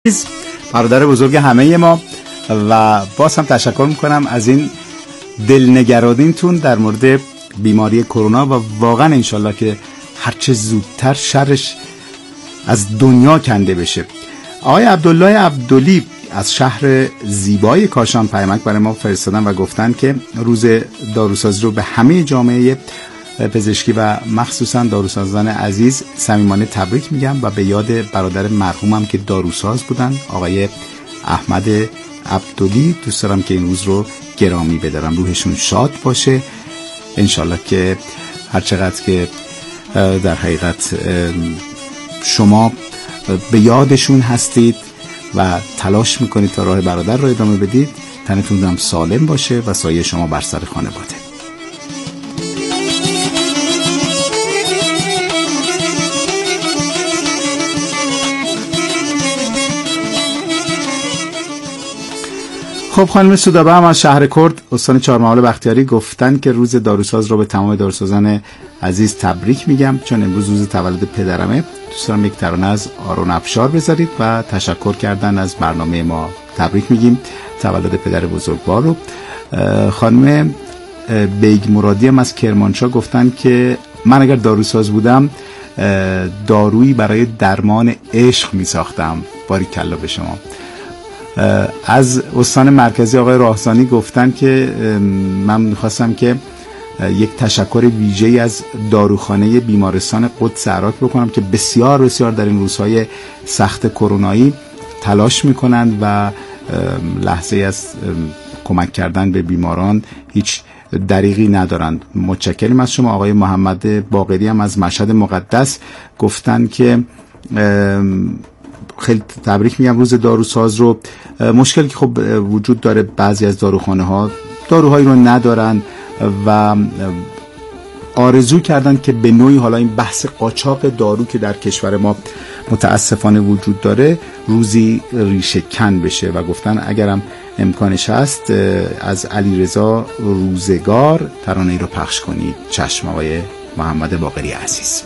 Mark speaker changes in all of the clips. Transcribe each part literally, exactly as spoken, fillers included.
Speaker 1: برادر بزرگ همه ما و باز هم تشکر میکنم از این دلنگرانیتون در مورد بیماری کرونا و واقعا انشالله که هرچه زودتر شرش از دنیا کنده بشه. آقای عبدالله عبدلی از شهر زیبای کاشان پیامک برای ما فرستادن و گفتن که روز داروسازی رو به همه جامعه پزشکی و مخصوصا داروسازان عزیز صمیمانه تبریک میگم و به یاد برادر مرحومم که داروساز بودن آقای احمد عبدلی دوست دارم که این روز رو گرامی بدارم. روحشون شاد باشه انشالله که هر چقدر که در حقیقت شما به یادشون هستید و تلاش میکنید تا راه برادر رو ادامه بدید، تنتون هم سالم باشه و سایه شما بر سر خانواده. خب خانم سودابه هم از شهر کرد استان چهارمحال بختیاری گفتن که روز داروساز رو به تمام داروسازان عزیز تبریک میگم چون امروز روز تولد پدرمه. دوست دارم یک ترانه از آرون افشار بذارید و تشکر کردن از برنامه ما. تبریک میگیم تولد پدر بزرگوار رو. خانم بیگ مرادی هم از کرمانشاه گفتن که من اگر داروساز بودم دارویی برای درمان عشق میساختم. باریکلا به شما. از استان مرکزی آقای راهزانی گفتن که من میخواستم که یک تشکر ویژه‌ای از داروخانه بیمارستان قدس عراق بکنم که بسیار بسیار در این روزهای سخت کرونایی تلاش میکنند و لحظه از کمک کردن به بیماران هیچ دریغی ندارند. متشکریم از شما. آقای محمد باقری هم از مشهد مقدس گفتن که خیلی تبریک میگم روز داروساز رو. مشکلی که خب وجود داره بعضی از داروخانه ها داروهایی رو ندارن و آرزو کردن که به نوعی حالا این بحث قاچاق دارو که در کشور ما متاسفانه وجود داره روزی ریشه کن بشه و گفتن اگرم امکانش هست از علیرضا روزگار ترانه‌ای رو پخش کنید. چشم آقای محمد باقری عزیز.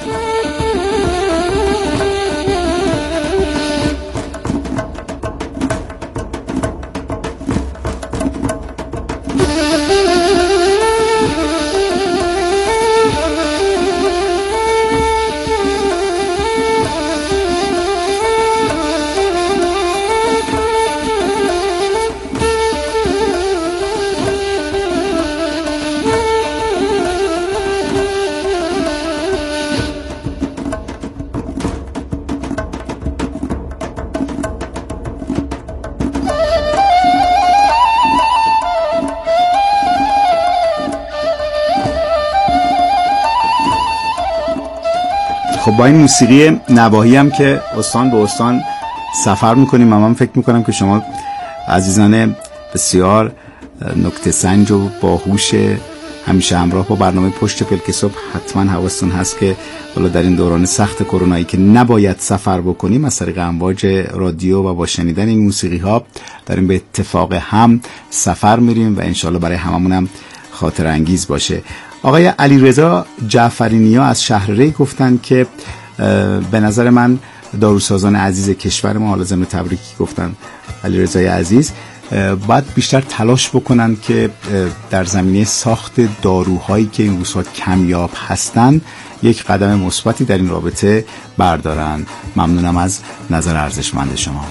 Speaker 1: خب با این موسیقی نواحی هم که استان به استان سفر میکنیم و من فکر میکنم که شما عزیزان بسیار نکته سنج و باهوش همیشه همراه با برنامه پشت پلک صبح حتما حواستون هست که حالا در این دوران سخت کرونایی که نباید سفر بکنیم از طریق امواج رادیو و با شنیدن این موسیقی ها داریم به اتفاق هم سفر میریم و انشالله برای هممون هم خاطر انگیز باشه. آقای علیرضا جعفرینیا از شهر ری گفتن که به نظر من داروسازان عزیز کشور ما، حالا ضمن تبریکی گفتن علیرضای عزیز، باید بیشتر تلاش بکنن که در زمینه ساخت داروهایی که این روزها کمیاب هستن یک قدم مثبتی در این رابطه بردارن. ممنونم از نظر ارزشمند شما.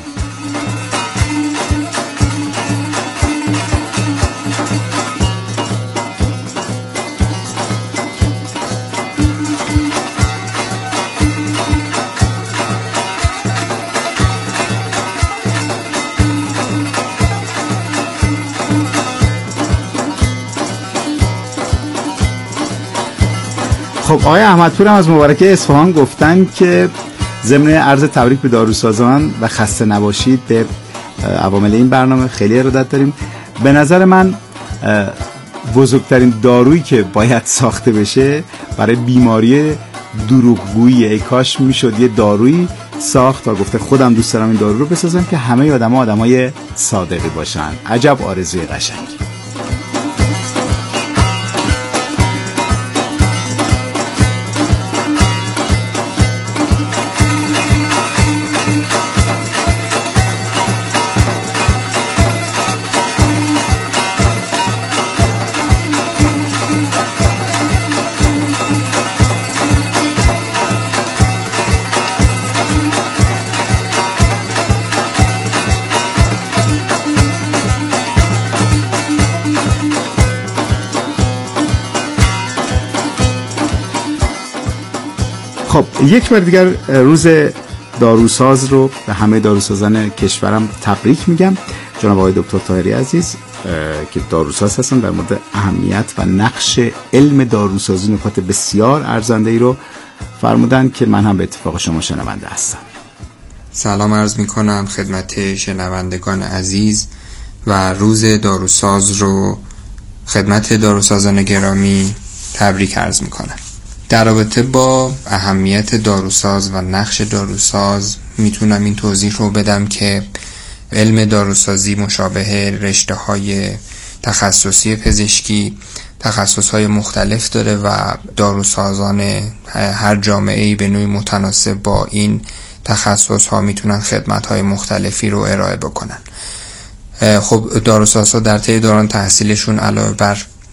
Speaker 1: خب آقای احمدپور هم از مبارکه اصفهان گفتن که ضمن عرض تبریک به داروسازان و خسته نباشید به عوامل این برنامه خیلی ارادت داریم. به نظر من بزرگترین دارویی که باید ساخته بشه برای بیماری دروغگویی، ای کاش میشد یه دارویی ساخت و گفته خودم دوست دارم این دارو رو بسازم که همه آدم‌ها آدمای صادقی باشن. عجب آرزوی قشنگی. یک بار دیگر روز داروساز رو به همه داروسازان کشورم تبریک میگم. جناب آقای دکتر طاهری عزیز که داروساز هستن در مورد اهمیت و نقش علم داروسازی نکات بسیار ارزنده ای رو فرمودن که من هم به اتفاق شما شنونده هستم.
Speaker 2: سلام عرض میکنم خدمت شنوندگان عزیز و روز داروساز رو خدمت داروسازان گرامی تبریک عرض میکنم. در رابطه با اهمیت داروساز و نقش داروساز میتونم این توضیح رو بدم که علم داروسازی مشابه رشته های تخصصی پزشکی تخصص های مختلف داره و داروسازان هر جامعه‌ای به نوعی متناسب با این تخصص ها میتونن خدمت های مختلفی رو ارائه بکنن. خب داروسازها در طی دوران تحصیلشون علاوه بر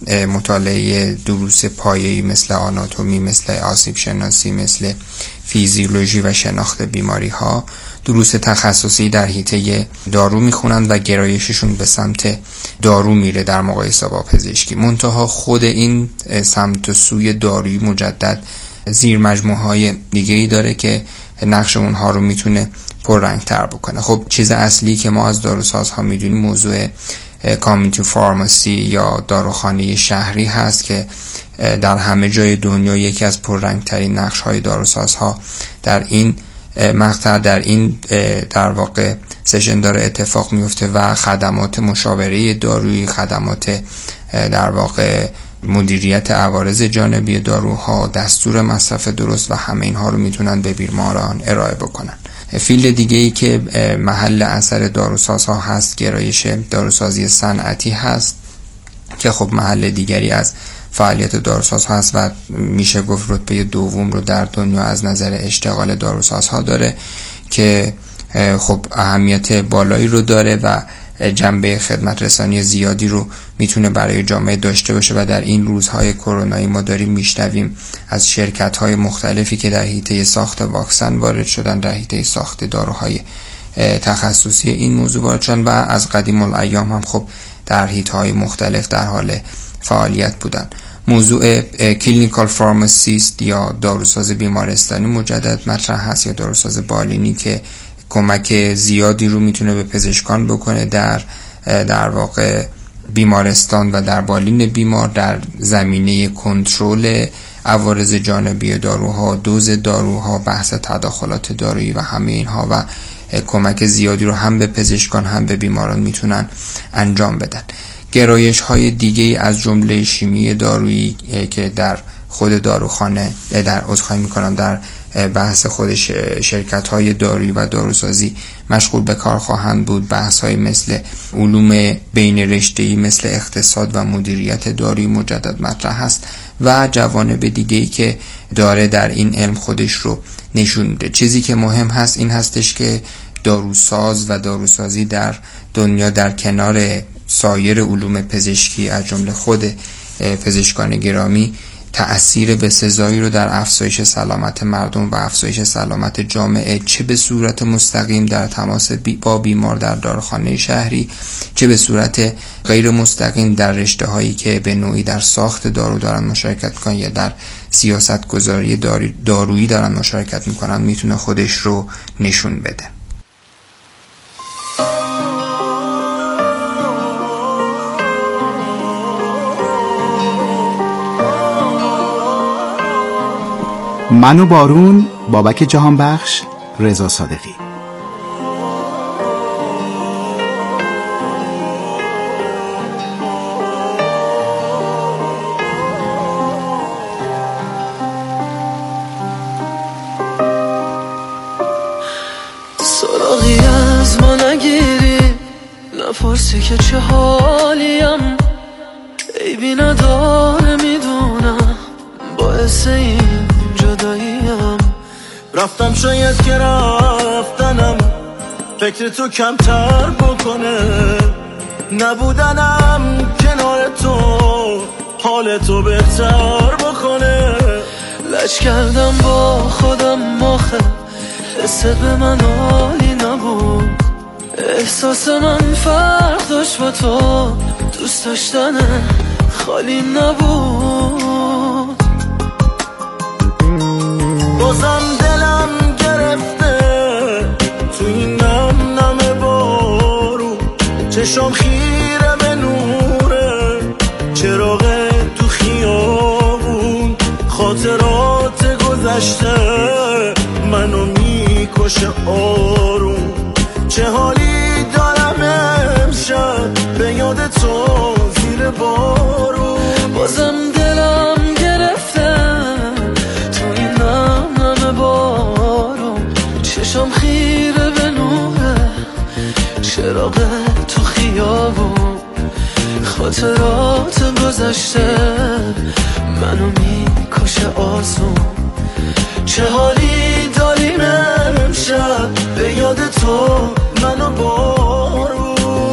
Speaker 2: مطالعه دروس پایه‌ای مثل آناتومی، مثل آسیب شناسی، مثل فیزیولوژی و شناخت بیماری ها، دروس تخصصی در حیطه دارو میخونن و گرایششون به سمت دارو میره در مقایسه با پزشکی. منتها خود این سمت سوی دارویی مجدد زیر مجموعه های دیگه‌ای داره که نقش اونها رو میتونه پررنگ‌تر بکنه. خب چیز اصلی که ما از داروسازها میدونیم موضوع کامیونیتی فارماسی یا داروخانه شهری هست که در همه جای دنیا یکی از پررنگ‌ترین نقش‌های داروسازها در این مقطع در این در واقع سشن داره اتفاق میفته و خدمات مشاوره دارویی، خدمات در واقع مدیریت عوارض جانبی داروها، دستور مصرف درست و همه اینها رو میتونن به بیماران ارائه بکنن. فیلد دیگه ای که محل اثر داروسازها هست گرایش داروسازی صنعتی هست که خب محل دیگری از فعالیت داروسازها هست و میشه گفت رتبه دوم رو در دنیا از نظر اشتغال داروسازها داره که خب اهمیت بالایی رو داره و جنبه خدمت رسانی زیادی رو میتونه برای جامعه داشته باشه و در این روزهای کرونایی ما داریم میشنویم از شرکت‌های مختلفی که در حیطه ساخت واکسن وارد شدن، در حیطه ساخت داروهای تخصصی این موضوع وارد شدن و از قدیم الایام هم خب در حیطه‌های مختلف در حال فعالیت بودن. موضوع کلینیکال فارماسیست یا داروساز بیمارستانی مجدد مطرح هست یا داروساز بالینی که کمک زیادی رو میتونه به پزشکان بکنه در در واقع بیمارستان و در بالین بیمار در زمینه کنترل عوارض جانبی داروها، دوز داروها، بحث تداخلات دارویی و همه اینها و کمک زیادی رو هم به پزشکان هم به بیماران میتونن انجام بدن. گرایش های دیگه از جمله شیمی دارویی که در خود داروخانه در عذرخواهی میکنم در بحث خود شرکت های دارویی و داروسازی مشغول به کار خواهند بود. بحث های مثل علوم بین رشته‌ای مثل اقتصاد و مدیریت دارویی مجدد مطرح هست و جوانب دیگه‌ای که داره در این علم خودش رو نشون میده. چیزی که مهم هست این هستش که داروساز و داروسازی در دنیا در کنار سایر علوم پزشکی از جمله خود پزشکان گرامی تأثیر بسزایی رو در افزایش سلامت مردم و افزایش سلامت جامعه چه به صورت مستقیم در تماس بی با بیمار در داروخانه شهری چه به صورت غیر مستقیم در رشته هایی که به نوعی در ساخت دارو دارن مشارکت میکنن یا در سیاست گذاری دارویی دارن مشارکت میکنن میتونه خودش رو نشون بده.
Speaker 1: من و بارون، بابک جهانبخش، رضا صادقی.
Speaker 3: سراغی از ما نگیری نپرسی که چه حالیم عیبی نداره میدونم باعث این جداییم رفتم شاید که رفتنم فکر تو کمتر بکنه نبودنم کنار تو حال تو بهتر بکنه لج کردم با خودم آخه حست به من حالی نبود احساس من فرق داشت با تو دوست داشتن خالی نبود بازم چشم خیره به نوره چراغ تو خیابون، خاطرات گذشته منو میکشه آروم. چه حالی دارم امشب به یاد تو زیر بارون، بازم دلم گرفته تو این نم نم بارون. چشم خیره به نوره چراغ تو خیابون، خاطرات گذشته منو میکشه آسون. چه حالی داریم امشب به یاد تو منو بارون.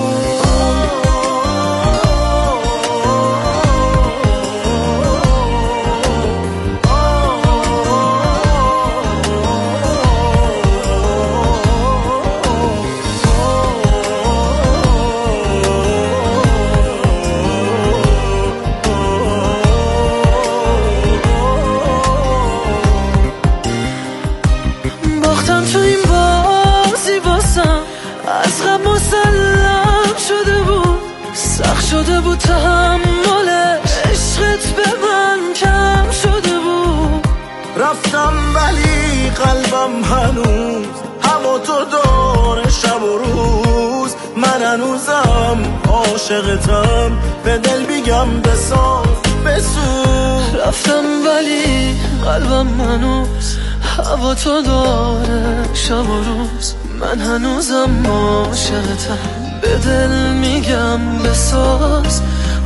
Speaker 3: باختم تو این بازی باسم، از غم مسلم شده بود، سخت شده بود تحمل عشقت به من کم شده بود. رفتم ولی قلبم هنوز هوا تو داره شب و روز، من هنوزم عاشقتم به دل بیگم بساز بسوز. رفتم ولی قلبم هنوز هوا تو داره شب و روز، من هنوزم عاشقتم به دل میگم بساز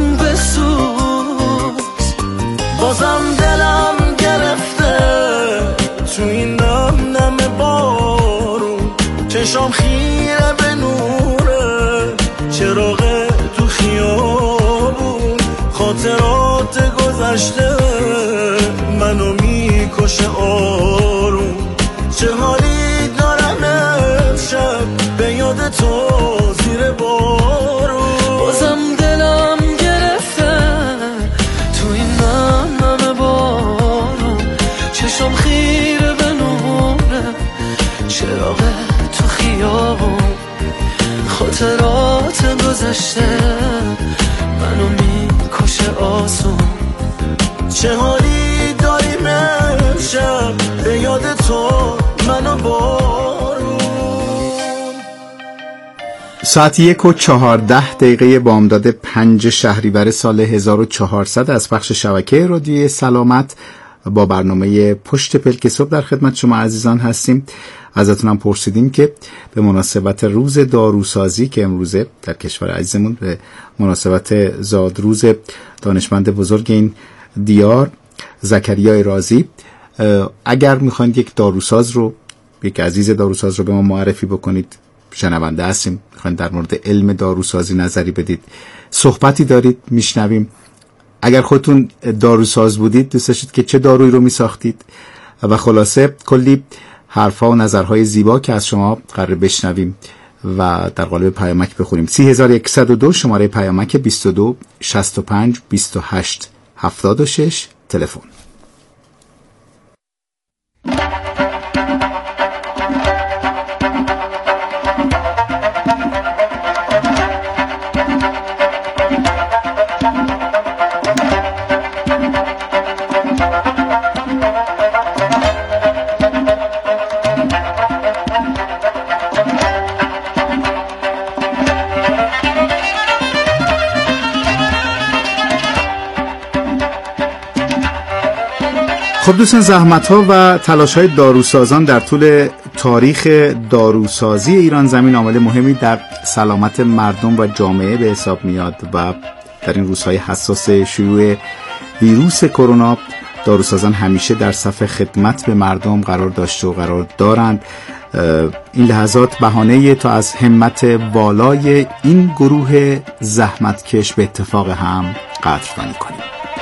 Speaker 3: بسوز. بازم دلم گرفته تو این نم نم بارون، چشم خیره به نوره چراغ تو خیابون، خاطرات گذشته منو میکشه آروم. چه حالی دارم امشب به یاد تو زیر بارون، بازم دلم گرفته تو این نم نم بارون. چشم خیره به نوره چراغ تو خیابون، خاطرات گذشته منو میکشه آسون. چه حالی داریم امشب به یاد تو منو بارون.
Speaker 1: ساعت یک و چهارده دقیقه بامداد پنج شهریور سال هزار و چهارصد از بخش شبکه رادیوی سلامت با برنامه پشت پلک صبح در خدمت شما عزیزان هستیم. ازتونم پرسیدیم که به مناسبت روز داروسازی که امروزه در کشور عزیزمون به مناسبت زادروز دانشمند بزرگ این دیار زکریا رازی، اگر میخواید یک داروساز رو یک عزیز داروساز رو به ما معرفی بکنید، شنونده هستیم، میخواید در مورد علم داروسازی نظری بدید، صحبتی دارید میشنویم، اگر خودتون داروساز بودید دوست داشتید که چه دارویی رو میساختید و خلاصه کلی حرفا و نظرهای زیبا که از شما قراره بشنویم و در قالب پیامک بخونیم. سی هزار و یکصد و دو شماره پیامک بیست و دو شصت و پنج بیست و هشت هفتاد و شش تلفن. خب دوستان، زحمت‌ها و تلاش‌های داروسازان در طول تاریخ داروسازی ایران زمین عامل مهمی در سلامت مردم و جامعه به حساب میاد و در این روزهای حساس شیوع ویروس کرونا داروسازان همیشه در صف خدمت به مردم قرار داشته و قرار دارند. این لحظات بهانه تا از همت والای این گروه زحمتکش به اتفاق هم قدردانی کنیم.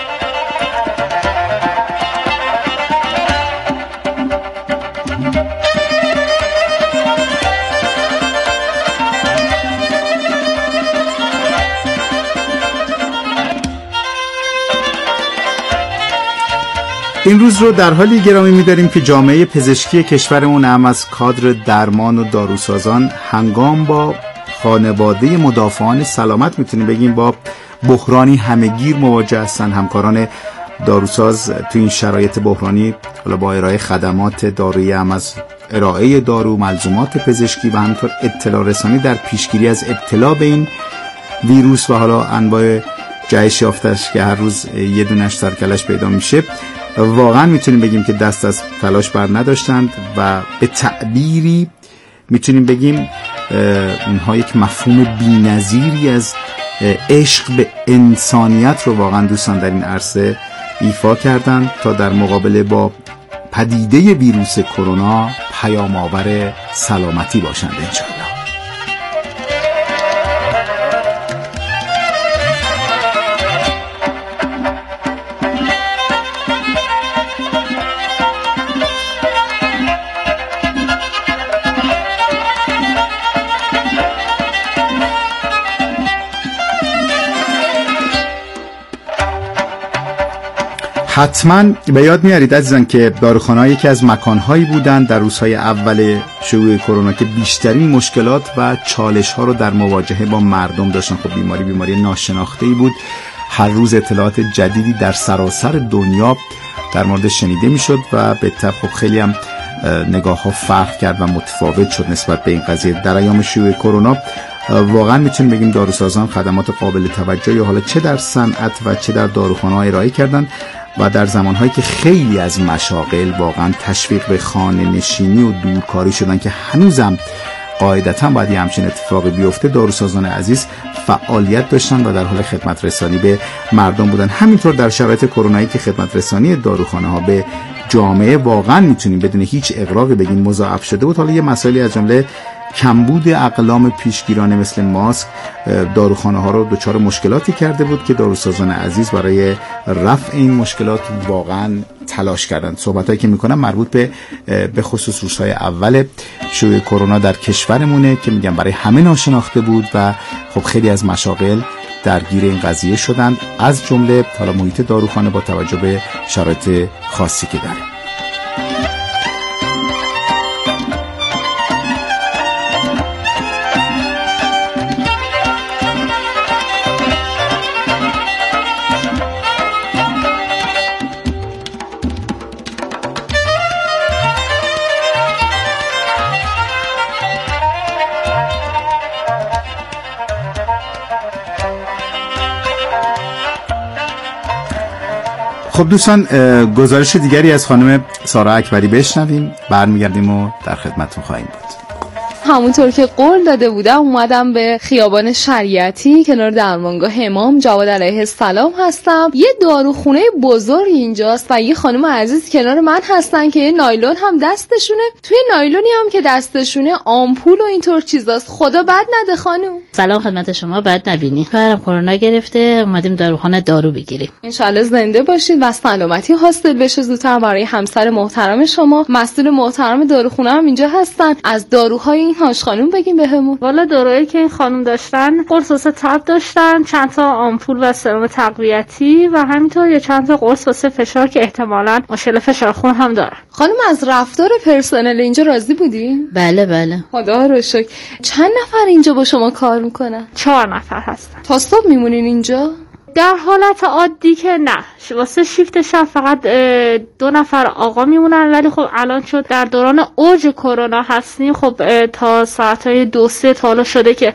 Speaker 1: این روز رو در حالی گرامی می‌داریم که جامعه پزشکی کشورمون هم از کادر درمان و داروسازان هنگام با خانواده مدافعان سلامت میتونیم بگیم با بحرانی همهگیر مواجه هستن. همکاران داروساز تو این شرایط بحرانی حالا با ارائه خدمات دارویی هم از ارائه دارو، ملزومات پزشکی و همینطور اطلاع رسانی در پیشگیری از ابتلا به این ویروس و حالا انواع جهش یافتش که هر روز یه دونش سرکلش پیدا میشه، واقعا میتونیم بگیم که دست از تلاش بر نداشتند و به تعبیری میتونیم بگیم اونها یک مفهوم بی‌نظیری از عشق به انسانیت رو واقعا دوستان در این عرصه ایفا کردند تا در مقابله با پدیده ویروس کرونا پیام آور سلامتی باشند انشاءالله. حتما به یاد میارید عزیزان که داروخانه‌ها یکی از مکان‌هایی بودند در روزهای اول شیوع کرونا که بیشترین مشکلات و چالش‌ها رو در مواجهه با مردم داشتن. خب بیماری بیماری ناشناخته‌ای بود. هر روز اطلاعات جدیدی در سراسر دنیا در مورد شنیده میشد و به طب خب خیلی هم نگاه‌ها فرق کرد و متفاوت شد نسبت به این قضیه. در ایام شیوع کرونا واقعا میتونیم بگیم داروسازان خدمات قابل توجهی حالا چه در صنعت و چه در داروخانه‌ها ارائه کردند و در زمانهایی که خیلی از مشاغل واقعا تشویق به خانه نشینی و دورکاری شدن که هنوزم قاعدتا باید یه همچین اتفاقی بیفته، داروسازان عزیز فعالیت داشتن و در حال خدمت رسانی به مردم بودن. همینطور در شرایط کرونایی که خدمت رسانی داروخانه ها به جامعه واقعا میتونیم بدون هیچ اغراقی بگیم مضاعف شده بود. حالا یه مسائلی از جمله کمبود اقلام پیشگیرانه مثل ماسک داروخانه ها رو دچار مشکلاتی کرده بود که داروسازان عزیز برای رفع این مشکلات واقعا تلاش کردند. صحبتایی که میکنم مربوط به به خصوص روزهای اول شیوع کرونا در کشورمونه که میگم برای همه ناشناخته بود و خب خیلی از مشاغل درگیر این قضیه شدند، از جمله حالا محیط داروخانه با توجه به شرایط خاصی که داره. خب دوستان گزارش دیگری از خانم سارا اکبری بشنویم، برمیگردیم و در خدمتتون خواهیم بود.
Speaker 4: همونطور که قول داده بودم اومدم به خیابان شریعتی کنار درمانگاه امام جواد علیه السلام هستم. یه داروخونه بزرگ اینجاست و یه خانم عزیز کنار من هستن که یه نایلون هم دستشونه. توی نایلونی هم که دستشونه آمپول و اینطور چیزاست. خدا بد نده خانم.
Speaker 5: سلام خدمت شما، بد نبینی. کارم کرونا گرفته، اومدیم داروخانه دارو بگیریم.
Speaker 4: انشالله زنده باشید و سلامتی حاصل بشه زودتر برای همسر محترم شما. مسئول محترم داروخونه هم اینجا هستن. از داروهای هاش خانم بگیم بهمون.
Speaker 6: والا دارویی که این خانم داشتن قرص واسه تب داشتن، چند تا آمپول و سرم تقویتی و همینطور یه چند تا قرص واسه فشار که احتمالاً مشکل فشار خون هم داره.
Speaker 4: خانم از رفتار پرسنل اینجا راضی بودین؟
Speaker 5: بله بله.
Speaker 4: خدا رو شکر. چند نفر اینجا با شما کار میکنن؟
Speaker 6: چهار نفر هستن.
Speaker 4: تا صبح میمونین اینجا؟
Speaker 6: در حالت عادی که نه، واسه شیفت شب فقط دو نفر آقا میمونن، ولی خب الان شد در دوران اوج کرونا هستیم، خب تا ساعتهای دو سه تا حالا شده که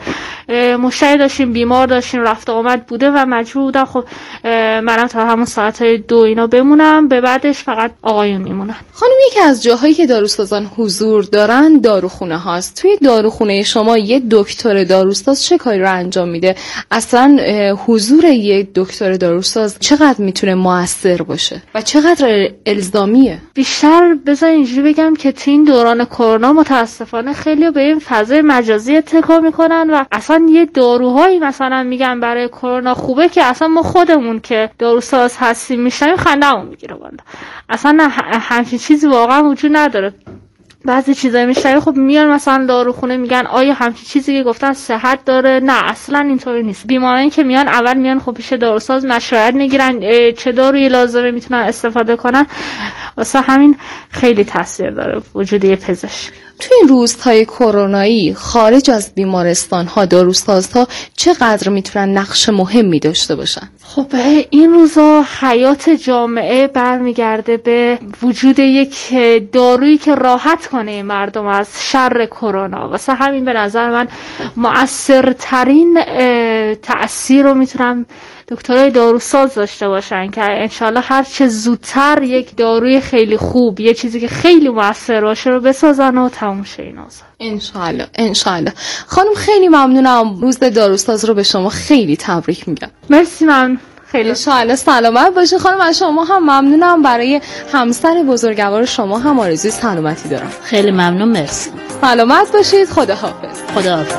Speaker 6: مشتری داشتیم، بیمار داشتیم، رفت آمد بوده و مجبور بودم خب منم تا همون ساعتهای دو اینا بمونم، به بعدش فقط آقایون میمونن.
Speaker 4: خانم یکی از جاهایی که داروسازان حضور دارن داروخونه هاست. توی داروخونه شما یه دکتر داروساز چه کاری رو انجام میده؟ اصلا حضور یه دکتر داروساز چقدر میتونه موثر باشه و چقدر الزامیه؟
Speaker 6: بیشتر بذار اینجوری بگم که تو این دوران کرونا متاسفانه خیلی به این فضای مجازی اتکا میکنن و اصلا یه داروهایی مثلا میگن برای کرونا خوبه که اصلا ما خودمون که داروساز هستیم میشنیم خندمون میگیره. والا اصلا همچین چیزی واقعا وجود نداره. بعضی چیزایی میشنوی خب میان مثلا داروخونه میگن آیا همچین چیزی که گفتن صحت داره؟ نه اصلا اینطوری نیست. بیمارانی که میان اول میان خب پیش داروساز مشورت میگیرن چه دارویی لازمه میتونن استفاده کنن. واسه همین خیلی تاثیر داره وجود یه پزشک.
Speaker 4: توی این روزهای کرونایی خارج از بیمارستان ها داروسازها چقدر میتونن نقش مهمی داشته باشن؟
Speaker 6: خب این روزا حیات جامعه برمیگرده به وجود یک دارویی که راحت کنه مردم از شر کرونا. واسه همین به نظر من مؤثرترین تأثیر رو میتونم دکترای داروساز داشته باشن که انشالله هر چه زودتر یک داروی خیلی خوب، یه چیزی که خیلی مؤثر باشه رو بسازن و تموم شه این اوضاع.
Speaker 4: انشالله انشالله. خانم خیلی ممنونم. روز داروساز رو به شما خیلی تبریک میگم.
Speaker 6: مرسی. من خیلی
Speaker 4: انشالله سلامت باشه خانم. از شما هم ممنونم. برای همسر بزرگوار شما هم آرزوی سلامتی دارم.
Speaker 5: خیلی ممنون. مرسی.
Speaker 4: سلامت باشید. خداحافظ.
Speaker 5: خداحافظ.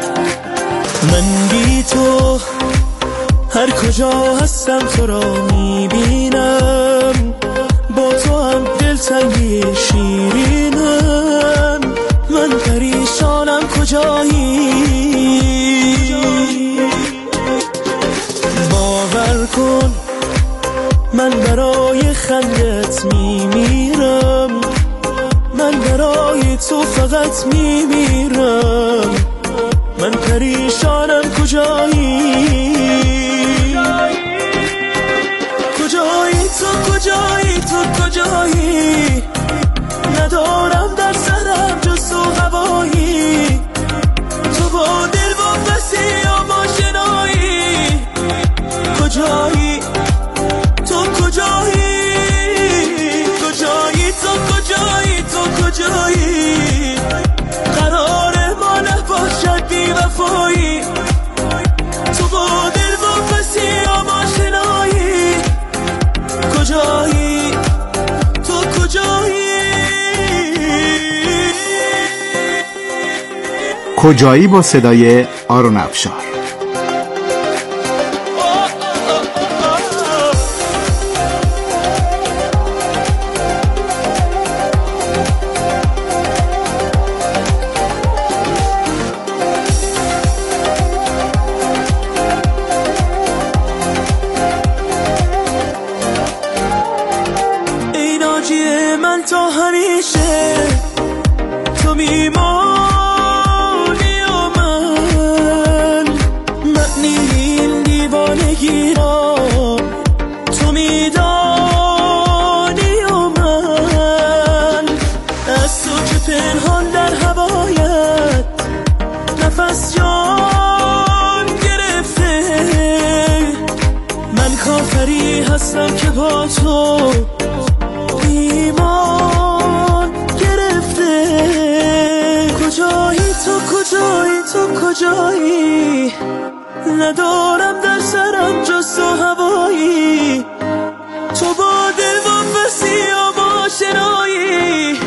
Speaker 3: من بی تو هر کجا هستم تو را میبینم، با تو هم دلتنگی شیرینم. من پریشانم کجایی، باور کن من برای خندت میمیرم، من برای تو فقط میمیرم. من پریشانم کجایی، کجایی تو، کجایی تو، کجایی؟ ندارم در سرم جز تو هوایی، تو با دل با بسی آماشنایی. کجایی تو، کجایی؟ کجایی تو، کجایی تو، کجایی؟ قرار ما نباشد بی وفایی، تو با دل با بسی آماشنایی. کجایی تو، کجایی؟
Speaker 1: کجایی با صدای آرون افشار.
Speaker 3: ای ناجی من تا همیشه تو میمانی و من، معنی این دیوانگی را تو میدانی و من. از تو که پنهان در هوایت نفس جان گرفته، من کافری هستم که با تو ایمان گرفته. کجایی تو، کجایی تو، کجایی؟ ندارم در سرم جز تو هوایی، تو با دل و بسی آماشنایی.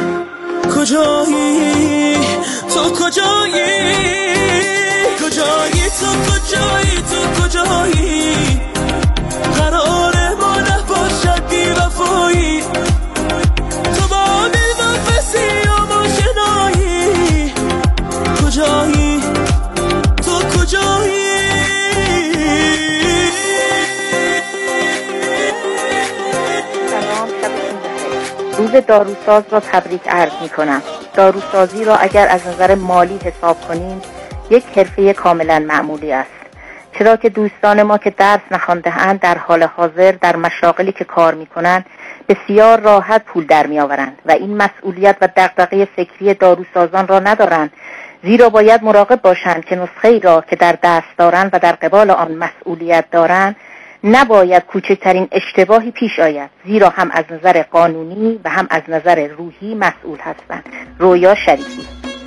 Speaker 3: کجایی تو، کجایی؟ کجایی تو، کجایی تو، کجایی؟ قرار ما نباشد بی وفایی، تو با دل و بسی آماشنایی. کجایی تو، کجایی؟
Speaker 7: سلام، شبتون بخیر. روز داروساز را تبریک عرض می کنم. داروسازی را اگر از نظر مالی حساب کنیم یک حرفه کاملا معمولی است، چرا که دوستان ما که درس نخوانده‌اند در حال حاضر در مشاغلی که کار می‌کنند بسیار راحت پول در می‌آورند و این مسئولیت و دغدغه فکری داروسازان را ندارند، زیرا باید مراقب باشند که نسخه‌ای را که در دست دارند و در قبال آن مسئولیت دارند نباید کوچکترین اشتباهی پیش آید، زیرا هم از نظر قانونی و هم از نظر روحی مسئول هستند. رویا شریفی.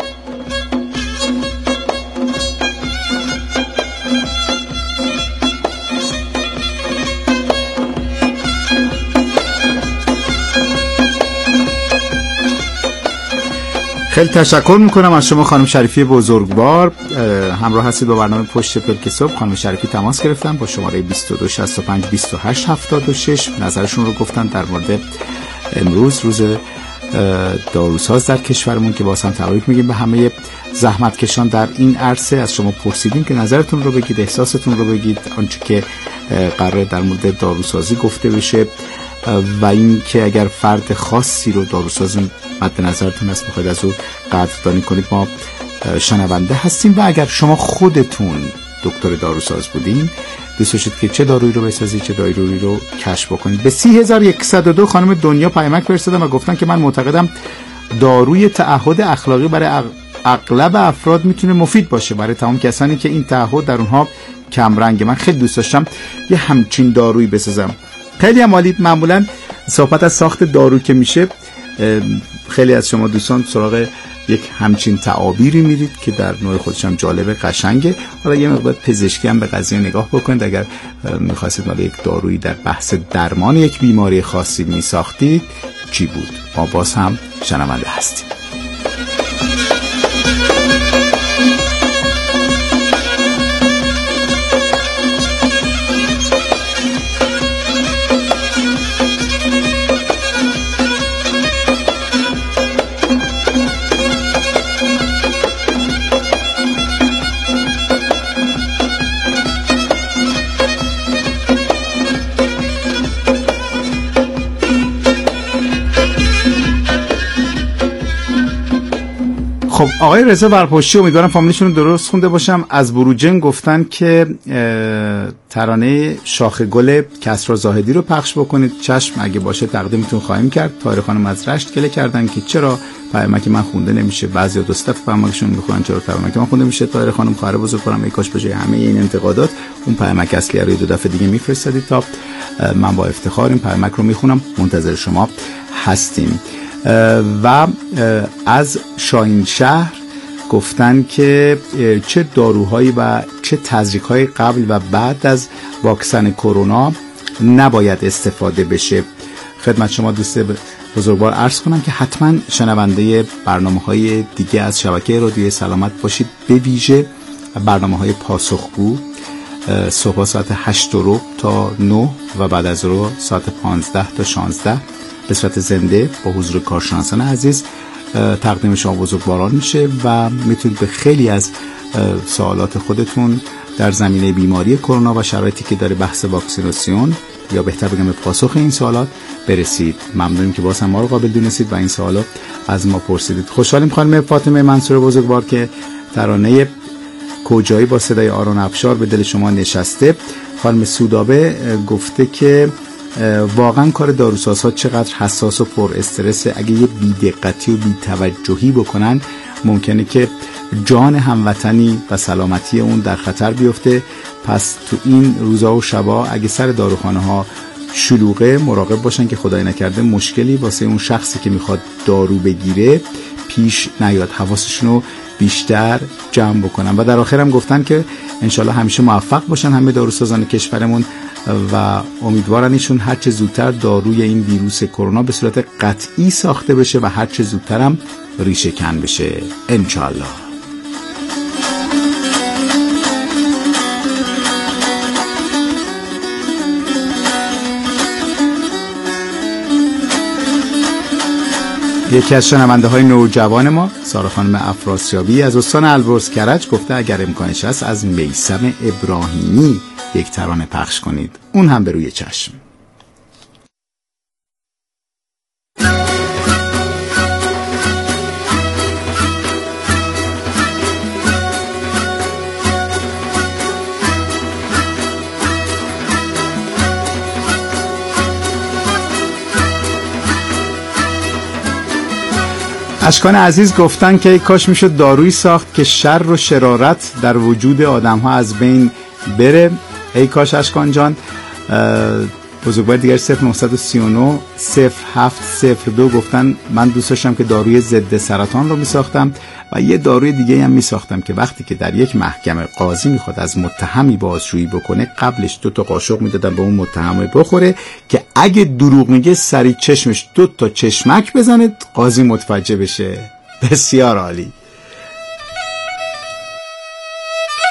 Speaker 1: خیلی تشکر میکنم از شما خانم شریفی بزرگوار. همراه هستید با برنامه پشت پلک صبح. خانم شریفی تماس گرفتن با شماره بیست و دو شصت و پنج بیست و هشت هفتاد و شش، نظرشون رو گفتن در مورد امروز روز داروساز در کشورمون که باز هم تبریک میگیم به همه زحمتکشان در این عرصه. از شما پرسیدیم که نظرتون رو بگید، احساستون رو بگید، آنچه که قراره در مورد داروسازی گفته بشه و این که اگر فرد خاصی رو داروساز مد نظرتون هست بخواید از او قدردانی کنید. ما شنونده هستیم و اگر شما خودتون دکتر داروساز بودین دوست داشتید که چه دارویی رو بسازید، چه دارویی رو کشف بکنید. به سی هزار و صد و دو خانم دنیا پیامک فرستادن و گفتن که من معتقدم داروی تعهد اخلاقی برای اغلب افراد میتونه مفید باشه، برای تمام کسانی که این تعهد در اونها کم رنگه. من خیلی دوست داشتم یه همچین دارویی بسازم. خیلی هم عالی. معمولا صحبت از ساخت دارو که میشه خیلی از شما دوستان سراغ یک همچین تعابیری میرید که در نوع خودش هم جالبه، قشنگه. حالا یه مقدار پزشکی هم به قضیه نگاه بکنید. اگر میخواستید مالی یک دارویی در بحث درمان یک بیماری خاصی میساختید چی بود؟ ما باز هم شنونده هستیم. خب آقای رضا ورپشتی، امیدوارم فامیلیشون رو درست خونده باشم، از بروجن گفتن که ترانه شاخ گل کسرا زاهدی رو پخش بکنید. چشم، اگه باشه تقدیمتون خواهیم کرد. طاهر خانم از رشت گله کردن که چرا پیامک من خونده نمیشه، بعضیا دو صفحه پیامکشون میخونن چرا پیامک من خونده میشه. طاهر خانم خواهر بزرگوارم، ای کاش به جای همه این انتقادات اون پیامک اصلی رو دو دفعه دیگه میفرستادید تا من با افتخار این پیامک رو میخونم. منتظر شما هستیم. و از شاهین شهر گفتن که چه داروهایی و چه تزریق‌های قبل و بعد از واکسن کرونا نباید استفاده بشه. خدمت شما دوست بزرگوار عرض کنم که حتما شنونده برنامه‌های دیگه از شبکه رادیوی سلامت باشید، به ویژه برنامه‌های پاسخگو صبح ساعت هشت و ربع تا نه و بعد از رو ساعت پانزده تا شانزده به صورت زنده با حضور کارشناسان عزیز تقدیم شما بزرگواران میشه و میتونید به خیلی از سوالات خودتون در زمینه بیماری کرونا و شرایطی که داره بحث واکسیناسیون یا بهتر بگم به پاسخ این سوالات برسید. ممنونیم که باز هم ما رو قابل دونستید و این سوالات از ما پرسیدید. خوشحالیم خانم فاطمه منصور بزرگوار که ترانه کجایی با صدای آرون افشار به دل شما نشسته. خانم سودابه گفته که واقعا کار داروسازها چقدر حساس و پر استرسه. اگه یه بی‌دقتی و بی‌توجهی بکنن ممکنه که جان هموطنی و سلامتی اون در خطر بیفته. پس تو این روزا و شبا اگه سر داروخانه ها شلوغه مراقب باشن که خدای نکرده مشکلی واسه اون شخصی که میخواد دارو بگیره پیش نیاد. حواسشونو بیشتر جمع بکنن. و در آخر هم گفتن که انشالله همیشه موفق باشن همه داروسازان کشورمون و امیدوارن ایشون هر چه زودتر داروی این ویروس کرونا به صورت قطعی ساخته بشه و هر چه زودتر هم ریشه کن بشه انشالله. یکی از شنونده های نوجوان ما سارا خانم افراسیابی از استان البرز کرج گفته اگر امکانش هست از میثم ابراهیمی یک ترانه پخش کنید، اون هم به روی چشم. اشکان عزیز گفتن که کاش میشد دارویی ساخت که شر و شرارت در وجود آدم ها از بین بره. ای کاش اشکان جان. بزرگوار دیگر صفر نه سه نه صفر هفت صفر دو گفتن من دوست داشتم که داروی ضد سرطان رو میساختم و یه داروی دیگه هم میساختم که وقتی که در یک محکمه قاضی میخواد از متهمی بازجویی بکنه قبلش دو تا قاشق میدادن به اون متهم بخوره که اگه دروغ میگه سری چشمش دو تا چشمک بزنه قاضی متوجه بشه. بسیار عالی.